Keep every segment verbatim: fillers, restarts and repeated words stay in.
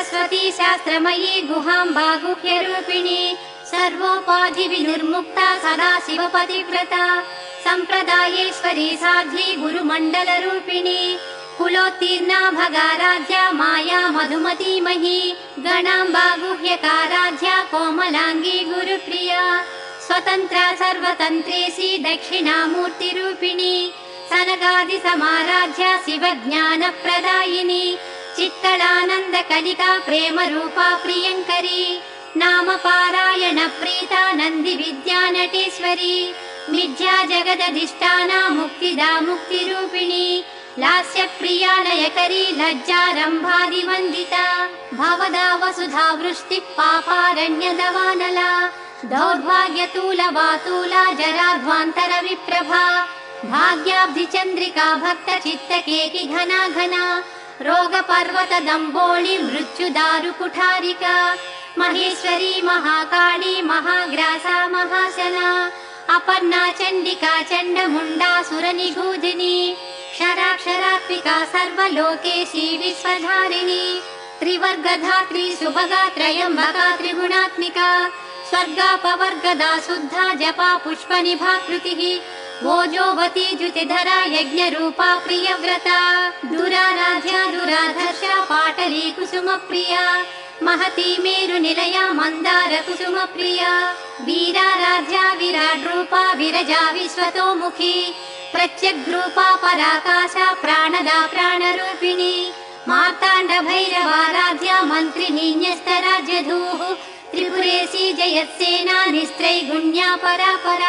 सरस्वती शास्त्रमयी गुहाम्बा गुह्यरूपिणी सर्वोपाधि विनिर्मुक्ता सदा शिवपतिव्रता सम्प्रदायेश्वरी साध्वी गुरुमण्डलरूपिणी कुलोत्तीर्णा भगाराध्या माया मधुमतीमही गणाम्बा गुह्यकाराध्या कोमलांगी गुरुप्रिया स्वतन्त्रा सर्वतन्त्रेशी दक्षिणामूर्तिरूपिणी सनकादि समाराध्या शिवज्ञानप्रदायिनी चित्तलानन्दकलिका प्रेमरूपा प्रियङ्करी नाम पारायण प्रीता नन्दी विद्यानटेश्वरी मिथ्या जगदधिष्ठाना मुक्तिदा मुक्तिरूपिणी लास्यप्रिया लयकरी लज्जारम्भादिवन्दिता भवदा वसुधा वृष्टिः पापारण्यदवानला दौर्भाग्यतूलवातूला जराध्वान्तरविप्रभा भाग्याब्धिचन्द्रिका भक्तचित्तकेकि घना घना रोगपर्वतदम्बोळि मृत्युदारुकुठारिका महेश्वरी महाकाली महाग्रासा महाशना अपर्णा चण्डिका चण्डमुण्डासुरनिगूधिनी क्षराक्षरात्मिका सर्वलोकेशी विश्वधारिणी त्रिवर्गधात्री सुभगा त्रयम्बका त्रिगुणात्मिका स्वर्गापवर्गदा शुद्धा जपा पुष्पनिभाकृतिः भोजोवती द्युतिधरा यज्ञरूपा प्रियव्रता दुराराध्या दुराधर्षा पाटली कुसुमप्रिया महती मेरुनिलया मन्दार कुसुमप्रिया वीराराध्या विराड्रूपा विरजा विश्वतोमुखी प्रत्यग्रूपा पराकाशा प्राणदा प्राणरूपिणी मार्ताण्ड भैरवाराध्या मन्त्रिणी न्यस्तराज्यधूः त्रिपुरेशी जयत्सेना निस्त्रैगुण्या परापरा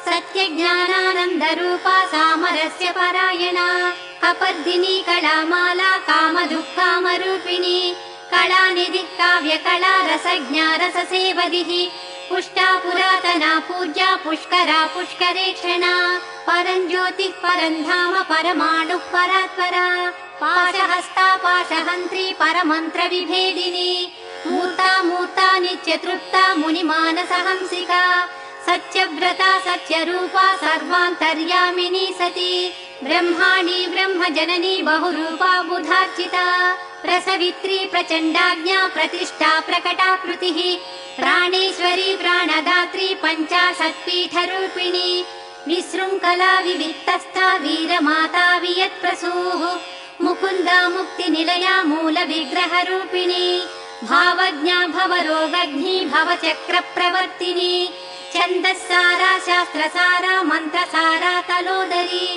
सत्यज्ञानानन्दरूपा सामरस्य परायणा कपर्दिनी कलामाला कामदुःखामरूपिणी कलानिधिः काव्यकला रसज्ञा रससेवदिः पुष्टा पुरातना पूज्या पुष्करा पुष्करेक्षणा परञ्ज्योतिः परन्धाम परमाणुः परात्परा पाशहस्ता पाशहन्त्री परमन्त्रविभेदिनी मूर्ता मूर्ता नित्यतृप्ता मुनिमानसहंसिका सत्यव्रता सत्यरूपा सर्वान्तर्यामिनी सती ब्रह्माणी ब्रह्मजननी बहुरूपा बुधार्चिता प्रसवित्री प्रचण्डाज्ञा प्रतिष्ठा प्रकटाकृतिः प्राणेश्वरी प्राणदात्री पञ्चाशत्पीठरूपिणी विशृङ्खला विविक्तस्था वीरमाता वियत्प्रसूः मुकुन्दा मुक्तिनिलया मूलविग्रहरूपिणी भावज्ञा भवरोगग्नी भवचक्रप्रवर्तिनी छन्दस्सारा शास्त्रसारा मन्त्रसारा तलोदरी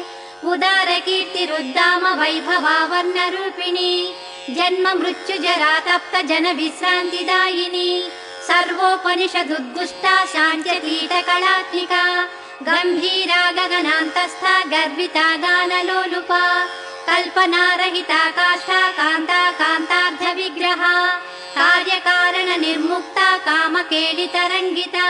उदारकीर्तिरुद्दाम वैभवा वर्णरूपिणी जन्म मृत्युजरा तप्त जन विश्रान्तिदायिनी सर्वोपनिषदुद्दुष्टा शान्त्यकीटकलात्मिका गम्भीरा गगनान्तस्था गर्विता गानलोलुपा कल्पनारहिता काष्ठा कान्ता कान्तार्धविग्रहा कार्यकारण निर्मुक्ता कामकेलितरङ्गिता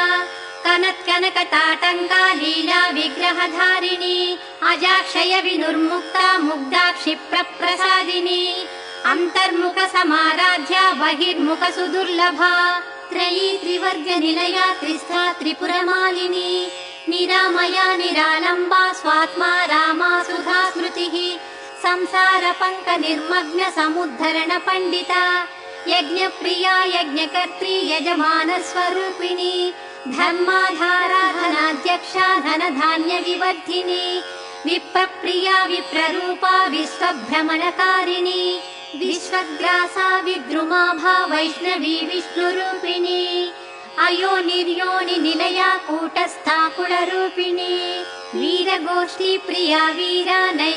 कनत्कनकताटङ्का लीला विग्रहधारिणी अजाक्षय विनुर्मुक्ता मुग्धा क्षिप्रप्रसादिनी अन्तर्मुख समाराध्या बहिर्मुख सुदुर्लभा त्रयी त्रिवर्गनिलया त्रिस्था त्रिपुरमालिनी निरामया निरालम्बा स्वात्मा रामा सुधा स्मृतिः संसार पंक निर्मग्न समुद्धरण पंडिता यज्ञप्रिया यज्ञकर्त्री यजमान स्वरूपिणी धर्माधारा धनाध्यक्षा धन धान्य विवर्धिनी विप्रप्रिया विप्ररूपा विश्वभ्रमणकारिणी विश्वग्रासा विद्रुमाभा वैष्णवी विष्णुरूपिणी अयो निर्योनि निलया कूटस्था कुलरूपिणी वीरगोष्ठी प्रिया वीरा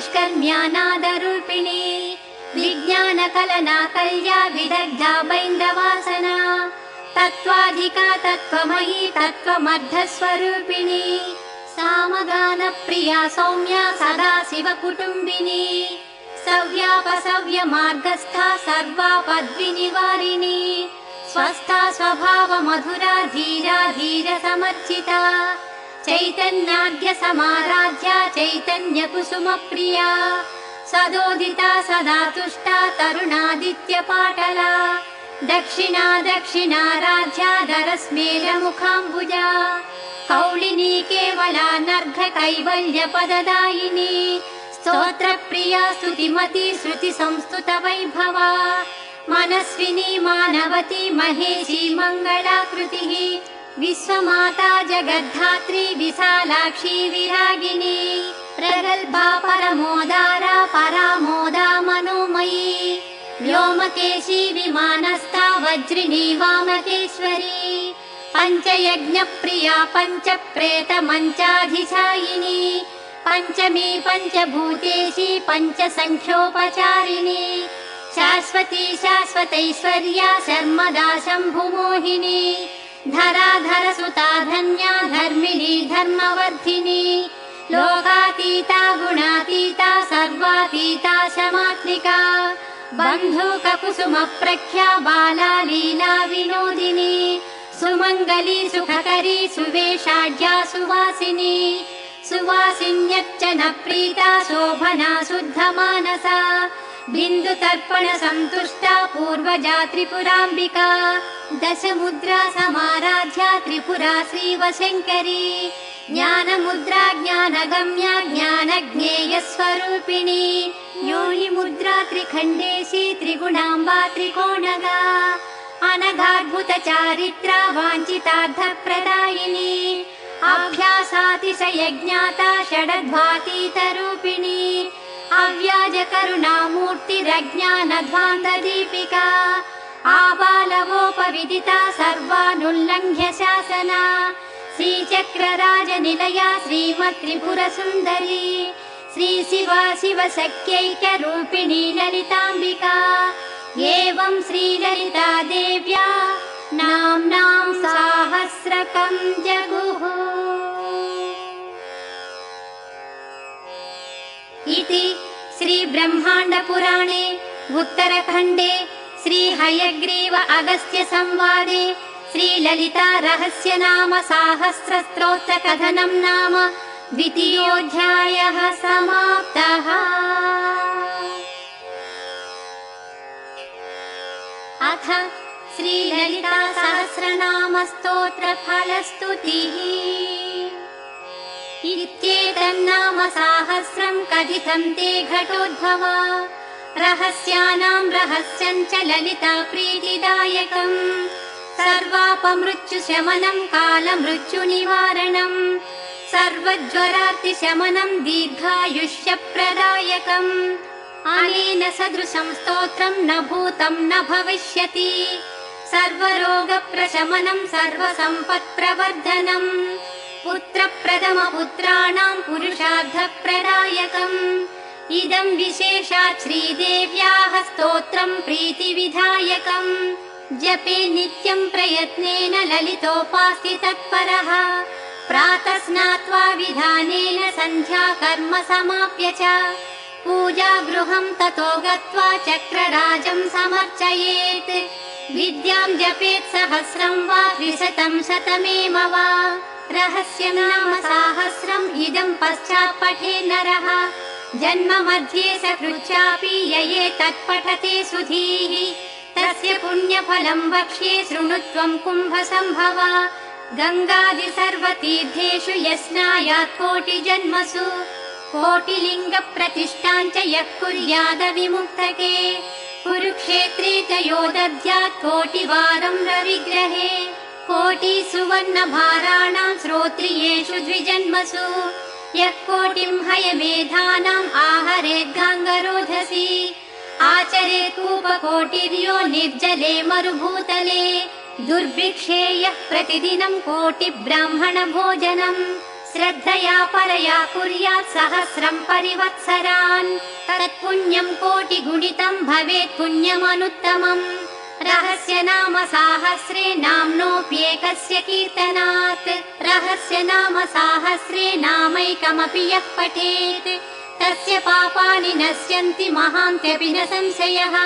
नैष्कर्म्यानादरूपिणी विज्ञान कलना कल्या विदग्धा बैन्दवासना तत्त्वाधिका तत्त्वमयी तत्त्वमर्धस्वरूपिणी सामगान प्रिया सौम्या सदा शिव कुटुम्बिनी सव्यापसव्य मार्गस्था सर्वापद्विनिवारिणी स्वस्था स्वभाव मधुरा धीरा धीर समर्चिता चैतन्याद्य समाराध्या चैतन्य कुसुम प्रिया सदोदिता सदा तुष्टा तरुणादित्य पाटला दक्षिणा दक्षिणाराध्या दरस्मेर मुखाम्बुजा कौलिनी केवला नर्घ कैवल्य पददायिनी स्तोत्र प्रिया स्तुतिमती श्रुति संस्तुत वैभवा मनस्विनी मानवती महेशी मङ्गलाकृतिः विश्वमाता जगद्धात्री विशालाक्षी विरागिनी प्रगल्भा परमोदारा परामोदा मनोमयी व्योमकेशी विमानस्था वज्रिणी वामकेश्वरी पञ्चयज्ञप्रिया पञ्चप्रेतमञ्चाधिशायिनी पञ्चमी पञ्चभूतेशी पञ्चसङ्ख्योपचारिणी शाश्वती शाश्वतैश्वर्या शर्मदा शम्भुमोहिनी धराधरसुता धन्या धर्मिणी धर्मवर्धिनी लोकातीता गुणातीता सर्वातीता शमात्मिका बन्धुककुसुमप्रख्या बाला लीला विनोदिनी सुमङ्गली सुखकरी सुवेशाढ्या सुवासिनी सुवासिन्यच्चन प्रीता शोभना शुद्धमानसा बिन्दुतर्पण सन्तुष्टा पूर्वजा त्रिपुराम्बिका दशमुद्रा समाराध्या त्रिपुरा श्रीवशङ्करी ज्ञानमुद्रा ज्ञानगम्या ज्ञानज्ञेयस्वरूपिणी योनिमुद्रा त्रिखण्डेशी त्रिगुणाम्बा त्रिकोणगा अनघाद्भुतचारित्रा वाञ्छितार्थप्रदायिनी अभ्यासातिशयज्ञाता षडध्वातीतरूपिणी अव्याजकरुणामूर्तिरज्ञानध्वान्तदीपिका आबालवोपविदिता सर्वानुल्लङ्घ्य शासना श्रीचक्रराजनिलया श्रीमत्त्रिपुरसुन्दरी श्रीशिवा शिवशक्त्यैक्यरूपिणी ललिताम्बिका एवं श्रीललिता देव्या नाम्नां साहस्रकं जगुः इति श्रीब्रह्माण्डपुराणे उत्तरखण्डे श्रीहयग्रीव अगस्त्य संवादे श्रीललिता रहस्यनाम साहस्रस्तोत्रकथनं नाम द्वितीयोऽध्यायः समाप्तः। अथ श्रीललिता सहस्रनाम स्तोत्र फलस्तुतिः। इत्येतन्नाम साहस्रं कथितं ते घटोद्भवा रहस्यानां रहस्यं च ललिता प्रीतिदायकम् सर्वापमृत्युशमनं कालमृत्युनिवारणं सर्वज्वरार्तिशमनं दीर्घायुष्यप्रदायकम् अनेन सदृशं स्तोत्रं न भूतं न भविष्यति सर्वरोगप्रशमनं सर्वसम्पत्प्रवर्धनम् पुत्रप्रथमपुत्राणां पुरुषार्थप्रदायकम् इदं विशेषात् श्रीदेव्याः स्तोत्रं प्रीतिविधायकम् जपे नित्यं प्रयत्नेन ललितोपास्ति तत्परः प्रातः स्नात्वा विधानेन सन्ध्या कर्म समाप्य च पूजा गृहं ततो गत्वा चक्रराजं समर्चयेत् विद्यां जपेत् सहस्रं वा त्रिशतं शतमेव वा रहस्यनाम साहस्रम् इदं पश्चात् पठे नरः जन्म मध्ये सकृच्चापि यये तत्पठते सुधीः तस्य पुण्यफलं वक्ष्ये शृणुत्वं कुम्भसम्भव गङ्गादि सर्वतीर्थेषु यस्नायात् कोटिजन्मसु कोटिलिङ्गप्रतिष्ठां च यः कुर्यादविमुक्तके कुरुक्षेत्रे च यो दद्यात् कोटिवारं रविग्रहे कोटिसुवर्णभाराणां श्रोत्रियेषु द्विजन्मसु यः कोटिं हयमेधानाम् आहरेद्गाङ्गरोधसी आचरेत् कूपकोटिर्यो निर्जले मरुभूतले दुर्भिक्षे यः प्रतिदिनं कोटिब्राह्मणभोजनम् श्रद्धया परया कुर्यात् सहस्रं परिवत्सरान् तत्पुण्यं कोटिगुणितं भवेत् पुण्यमनुत्तमम् रहस्यनाम साहस्रे नाम्नोऽप्येकस्य कीर्तनात् रहस्यनाम साहस्रे नामैकमपि यः पठेत् तस्य पापानि नश्यन्ति महान्त्यपि न संशयः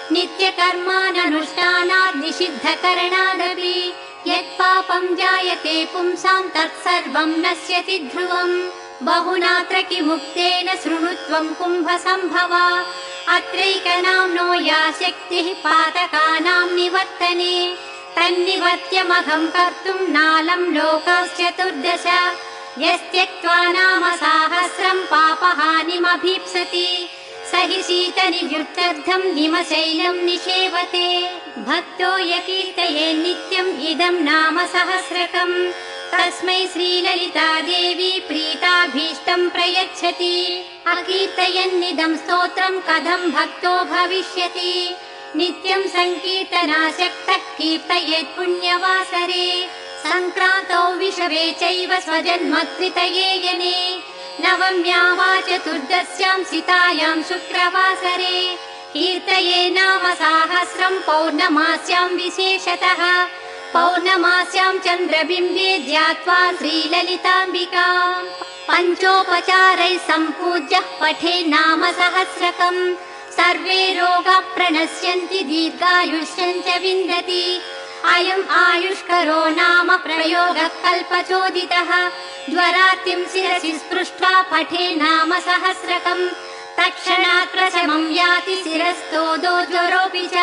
नित्यकर्माननुष्ठानात् निषिद्धकरणादपि यत्पापं जायते पुंसां तत्सर्वं नश्यति ध्रुवम् बहुनात्र किमुक्तेन शृणुत्वं कुम्भसम्भवा अत्रैकनाम्नो या शक्तिः पातकानां निवर्तने तन्निवर्त्यमघं कर्तुं नालं लोकाश्चतुर्दश यस्त्यक्त्वा नाम साहस्रं पापहानिमभीप्सति स हि शीतनिवृत्त्यर्थं निमशैलं निषेवते भक्तो यकीर्तये नित्यम् इदं नाम सहस्रकम् तस्मै श्रीललिता देवी प्रीताभीष्टं प्रयच्छति अकीर्तयन्निदं स्तोत्रं कथं भक्तो भविष्यति नित्यं संकीर्तनासक्तः कीर्तयेत् पुण्यवासरे संक्रान्तौ विषवे चैव स्वजन्मत्रितये यने नवम्यां वा चतुर्दश्यां सितायां शुक्रवासरे कीर्तये नाम सहस्रं पौर्णमास्यां विशेषतः पौर्णमास्यां चन्द्रबिम्बे ध्यात्वा श्रीललिताम्बिकाम् पञ्चोपचारैः सम्पूज्य पठे नाम सहस्रकम् सर्वे रोगाः प्रणश्यन्ति दीर्घायुष्यं च विन्दति अयम् आयुष्करो नाम प्रयोगः कल्पचोदितः ज्वरातिं शिरसि स्पृष्ट्वा पठे नाम सहस्रकम् तत्क्षणात् प्रशमं याति शिरस्तोदो ज्वरोऽपि च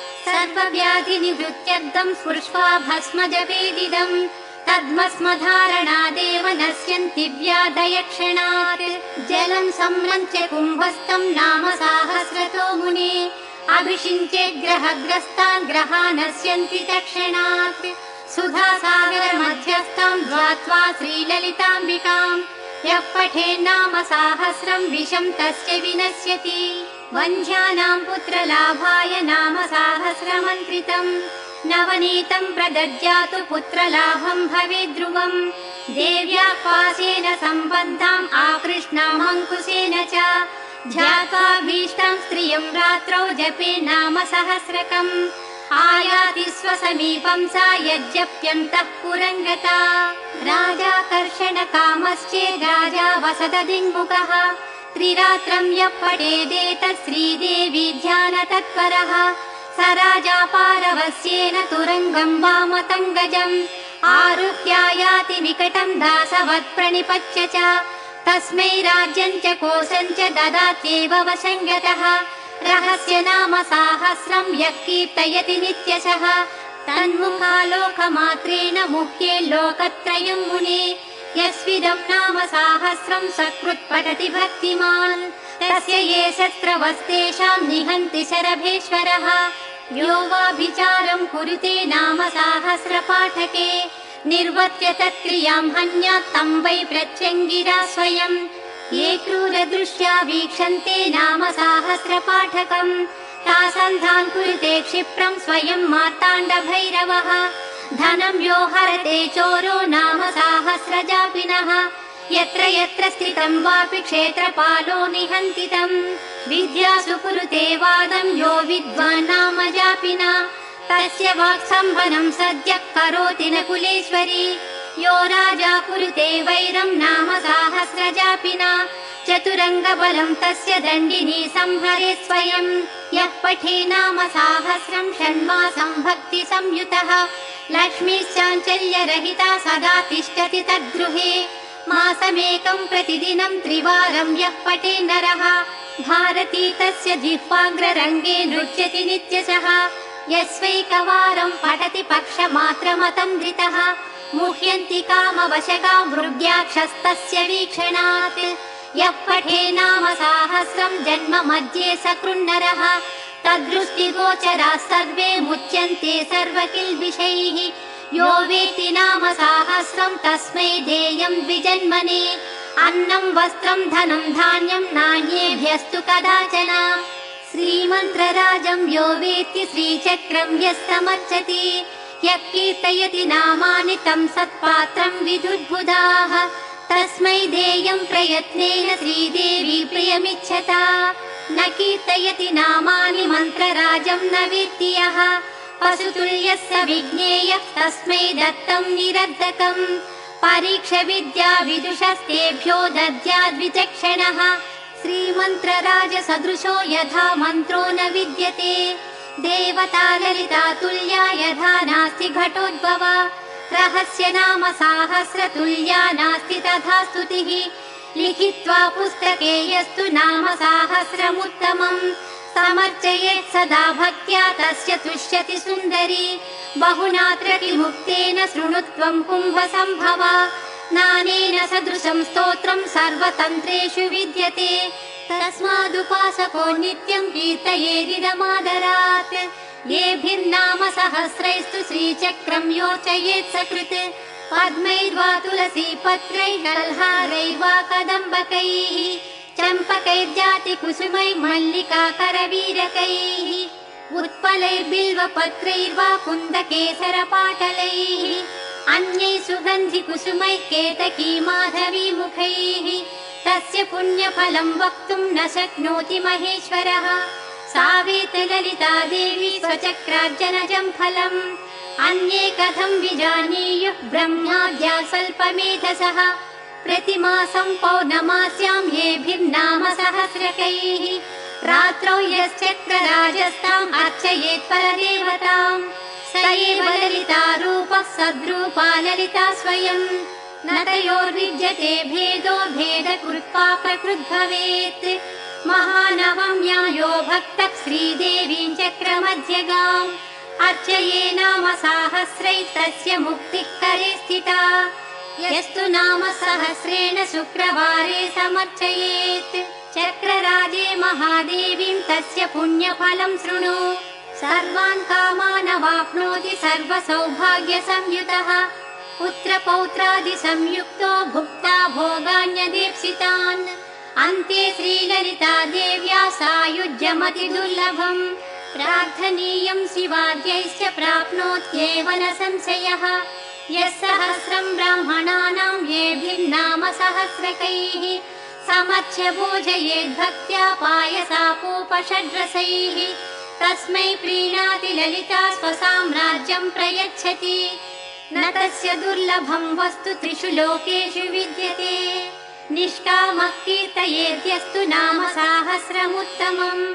सर्वव्याधिनिवृत्त्यर्थं स्पृष्ट्वा भस्म जपेदिदम् तद्मस्मधारणादेव नश्यन्ति व्याधयक्षणात् जलं सम्मन्त्य कुम्भस्थं नाम सहस्रतो मुने अभिषिञ्चे ग्रहग्रस्तान् ग्रहा नश्यन्ति तत्क्षणात् सुधासागर मध्यस्थां ध्वात्वा श्रीललिताम्बिकाम् यः पठे नाम सहस्रं विषं तस्य विनश्यति वन्ध्यानां पुत्रलाभाय नाम सहस्रमन्त्रितम् नवनीतं प्रदद्यातु पुत्रलाभं भवेत् ध्रुवम् देव्या पाशेन सम्बद्धाम् आकृष्णाम् अङ्कुशेन च ध्यात्वाभीष्टां स्त्रियं रात्रौ जपे नाम सहस्रकम् आयाति स्वसमीपं सा यज्जप्यन्तः पुरं गता राजाकर्षणकामश्चेद् राजा वसदधिङ्मुखः त्रिरात्रं यः पठेदेतत् श्रीदेवी ध्यानतत्परः स राजा पारवस्येन तुरङ्गं वामतङ्गजम् आरुह्यायाति विकटं दासवत् प्रणिपत्य च तस्मै राज्यं च कोशं च ददात्येव वशं गतः रहस्य नाम सहस्रं यः कीर्तयति नित्यशः तन्मुखालोकमात्रेण मुह्ये लोकत्रयं मुने यस्विदं नाम सहस्रं सकृत् पठति भक्तिमान् तस्य ये शस्त्रवस्तेषां निहन्ति शरभेश्वरः यो वाभिचारं कुरुते नाम सहस्रपाठके निर्वत्य तत्क्रियां हन्यात् तं वै प्रत्यङ्गिरा स्वयं ये क्रूरदृष्ट्या वीक्षन्ते नाम सहस्रपाठकम् तासन्धान् कुरुते क्षिप्रं स्वयं मार्ताण्डभैरवः धनं यो हरते चोरो नाम सहस्रजापिनः यत्र यत्र स्थितं वापि क्षेत्रपालो निहन्ति तम् विद्यासु कुरुते वादं यो विद्वान् नाम जापिना तस्य वाक्सम्भनं सद्यः करोति न कुलेश्वरी यो राजा कुरुते वैरं नाम सहस्रजापिना चतुरङ्गबलं तस्य दण्डिनी संहरे स्वयं यः पठे नाम सहस्रं षण्मासं भक्ति संयुतः लक्ष्मीश्चाञ्चल्यरहिता सदा तिष्ठति तद्गृहे मासमेकं प्रतिदिनं त्रिवारं यः पठे नरः भारती तस्य जिह्वाग्ररङ्गे नृत्यति नित्यशः यस्वैकवारं पठति पक्षमात्रमतं धृतः मुह्यन्ति कामवशगा मृग्याक्षस्तस्य वीक्षणात् यः पठे नाम सहस्रं जन्म मध्ये सकृन्नरः तद्दृष्टिगोचराः सर्वे मुच्यन्ते सर्वकिल्बिषैः यो वेत्ति नाम सहस्रं तस्मै देयं द्विजन्मने अन्नं वस्त्रं धनं धान्यं नान्येभ्यस्तु कदाचन श्रीमन्त्रराजं यो वेत्ति श्रीचक्रं यः समर्चति यः कीर्तयति नामानि तं सत्पात्रं विदुर्बुधाः तस्मै देयं प्रयत्नेन श्रीदेवी प्रियमिच्छता न कीर्तयति नामानि मन्त्रराजं न वेत्ति यः पशुतुल्यः स विज्ञेयः तस्मै दत्तं निरर्धकम् परीक्ष विद्या विदुषस्तेभ्यो दद्याद्विचक्षणः श्रीमन्त्रराज सदृशो यथा मन्त्रो न विद्यते देवता ललिता तुल्या यथा नास्ति घटोद्भवा रहस्य नाम सहस्रतुल्या नास्ति तथा स्तुतिः लिखित्वा पुस्तके यस्तु नाम सहस्रमुत्तमम् समर्चयेत् सदा भक्त्या तस्य तुष्यति सुन्दरी बहुनात्र किमुक्तेन शृणुत्वं कुम्भसम्भवा नानेन सदृशं स्तोत्रं सर्वतन्त्रेषु विद्यते तस्मादुपासको नित्यं कीर्तयेदिदमादरात् येभिर्नाम सहस्रैस्तु श्रीचक्रं योचयेत् सकृत् पद्मैर्वा तुलसीपत्रैः कल्हारैर्वा कदम्बकैः चम्पकैर्जातिकुसुमैः मल्लिकाकरवीरकैः उत्पलैर्बिल्वपत्रैर्वा कुन्दकेसरपाटलैः अन्यैः सुगन्धिकुसुमैः केतकी माधवीमुखैः तस्य पुण्यफलं वक्तुं न शक्नोति महेश्वरः सा वेत् ललिता देवी स्वचक्रार्जनजं फलम् अन्ये कथं विजानीयुः ब्रह्माद्या स्वल्पमेधसः प्रतिमासं पौर्णमास्यां येभिर्नाम सहस्रकैः रात्रौ यश्चक्रराजस्ताम् अर्चयेत् परदेवतां स एव ललिता रूपः सद्रूपा ललिता स्वयं न तयोर्विद्यते भेदो भेदकृत्वा प्रकृद्भवेत् महानवम्यां यो भक्तः श्रीदेवीं चक्रमध्यगाम् अर्चये नाम साहस्रैस्तस्य मुक्तिः करे स्थिता यस्तु नाम सहस्रेण शुक्रवारे समर्चयेत् चक्रराजे महादेवीं तस्य पुण्यफलं शृणु सर्वान् कामानवाप्नोति सर्वसौभाग्यसंयुतः पुत्रपौत्रादिसंयुक्तो भुक्ता भोगान्यदेप्सितान् अन्ते श्रीललिता देव्या सायुज्यमतिदुर्लभम् प्रार्थनीयं शिवाद्यैश्च प्राप्नोत्येव न संशयः यः सहस्रं ब्राह्मणानां येभिर्नाम सहस्रकैः समर्च्य भोजयेद्भक्त्या पायसापोपषड्रसैः तस्मै प्रीणाति ललिता स्वसाम्राज्यं प्रयच्छति न तस्य दुर्लभं वस्तु त्रिषु लोकेषु विद्यते निष्कामः कीर्तयेद्यस्तु नाम साहस्रमुत्तमम्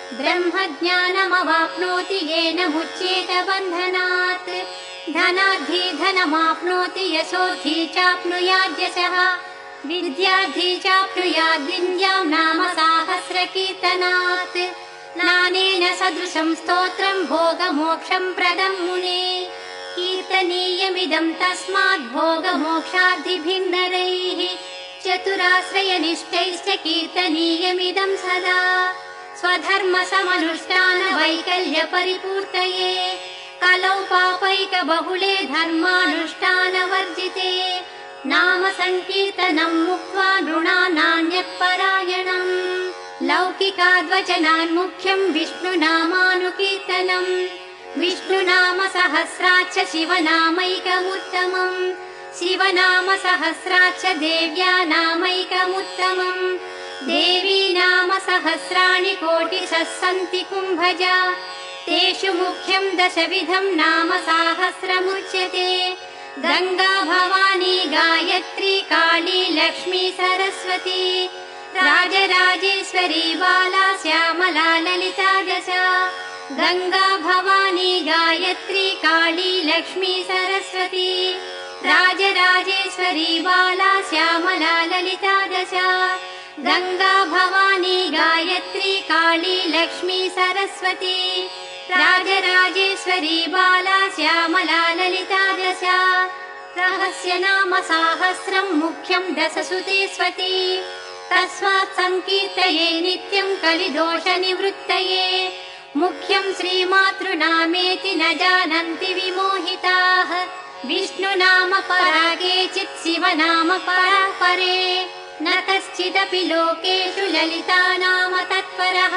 ब्रह्मज्ञानमवाप्नोति येन मुच्येत बन्धनात् धनार्थी धनमाप्नोति यशोर्थी चाप्नुयाद्यशः विद्यार्थी चाप्नुयाद् विद्यां नाम साहस्रकीर्तनात् नानेन सदृशं स्तोत्रं भोगमोक्षं प्रदं मुने कीर्तनीयमिदं तस्मात् भोगमोक्षार्थिभिः नरैः चतुराश्रयनिष्ठैश्च कीर्तनीयमिदं सदा स्वधर्मसमनुष्ठान वैकल्यपरिपूर्तये कलौ पापैकबहुले धर्मानुष्ठानवर्जिते नाम संकीर्तनं मुक्त्वा नृणानान्यत्परायणम् लौकिकाद्वचनान् मुख्यं विष्णुनामानुकीर्तनम् विष्णुनाम सहस्राच्च शिवनामैकमुत्तमम् शिवनाम सहस्राच्च देव्या नामैकमुत्तमम् देवी नाम सहस्राणि कोटिशः सन्ति कुम्भजा तेषु मुख्यं दशविधं नाम साहस्रमुच्यते गंगा भवानी गायत्री काली लक्ष्मी सरस्वती राजराजेश्वरी बाला श्यामला ललिता दश गंगा भवानी गायत्री काली लक्ष्मी सरस्वती राजराजेश्वरी बाला श्यामला ललिता दश गंगा भवानी गायत्री काली लक्ष्मी सरस्वती राजराजेश्वरी बाला श्यामला ललिता दश रहस्य नाम साहस्रं मुख्यं दशसुते स्वती तस्मात् संकीर्तये नित्यं कलिदोषनिवृत्तये मुख्यं श्रीमातृनामेति न जानन्ति विमोहिताः विष्णुनाम परा केचित् शिवनाम परा परे न कश्चिदपि लोकेषु ललिता नाम तत्परः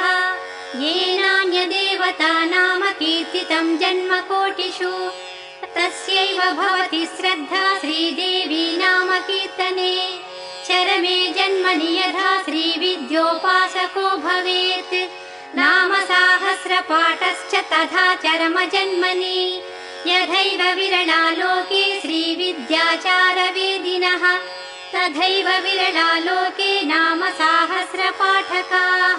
येनान्यदेवता नाम कीर्तितं जन्मकोटिषु तस्यैव भवति श्रद्धा श्रीदेवी नाम कीर्तने चरमे जन्मनि यथा श्रीविद्योपासको भवेत् नाम साहस्रपाठश्च तथा चरम जन्मनि यथैव विरला लोके श्रीविद्याचारवेदिनः तथैव विरला लोके नाम साहस्रपाठकाः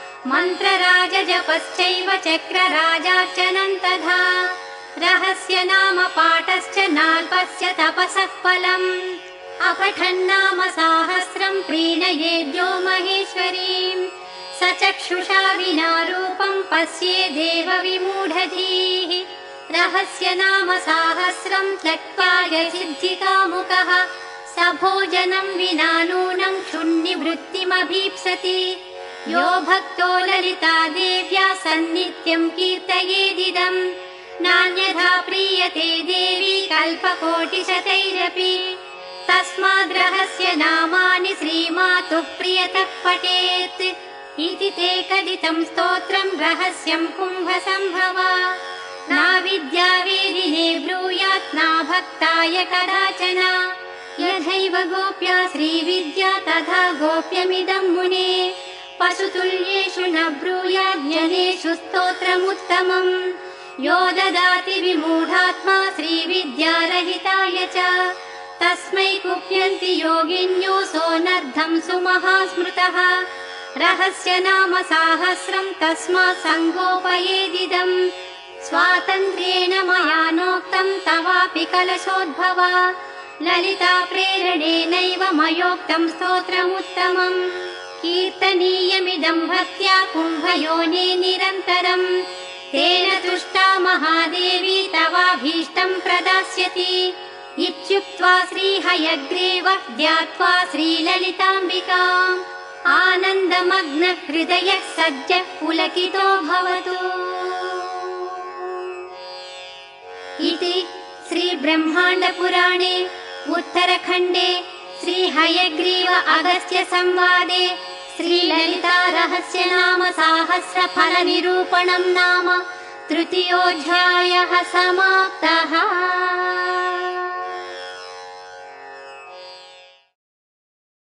मन्त्रराजजपश्चैव चक्रराजार्चनं तथा रहस्य नाम पाठश्च नाल्पस्य तपसः फलम् अपठन्नाम साहस्रं प्रीणयेद्यो महेश्वरीं स चक्षुषा विना रूपं पश्येदेव विमूढधीः रहस्य नाम साहस्रं त्यक्त्वा सिद्धिकामुकः स भोजनं विना नूनं क्षुन्निवृत्तिमभीप्सति यो भक्तो ललिता देव्या सन्नित्यं कीर्तयेदिदम् नान्यथा प्रीयते देवी कल्पकोटिशतैरपि तस्माद्रहस्य नामानि श्रीमातुः प्रियतः पठेत् इति ते कथितं स्तोत्रं रहस्यं कुम्भसम्भवा नाविद्यावेदिने ब्रूयात् नाभक्ताय कदाचन यथैव गोप्या श्रीविद्या तथा गोप्यमिदं मुने पशुतुल्येषु न ब्रूयात् जनेषु स्तोत्रमुत्तमम् यो ददाति विमूढात्मा श्रीविद्यारहिताय च तस्मै कुप्यन्ति योगिन्यो सोऽनर्धं सुमहास्मृतः रहस्य नाम साहस्रं तस्मात् सङ्गोपयेदिदम् स्वातन्त्र्येण मया नोक्तं तवापि कलशोद्भवा ललिता प्रेरणेनैव मयोक्तं स्तोत्रमुत्तमम् कीर्तनीयमिदं भक्त्या कुम्भयोने निरन्तरम् तेन तुष्टा महादेवी तवाभीष्टं प्रदास्यति इत्युक्त्वा श्रीहयग्रीवः ध्यात्वा श्रीललिताम्बिकाम् आनन्दमग्न हृदयः सज्जः पुलकितो भवतु इति श्रीब्रह्माण्डपुराणे उत्तरखण्डे श्रीहयग्रीव अगस्त्य संवादे श्रीललिता रहस्य नाम साहस्र फल निरूपणं नाम तृतीयोऽध्यायः समाप्तः।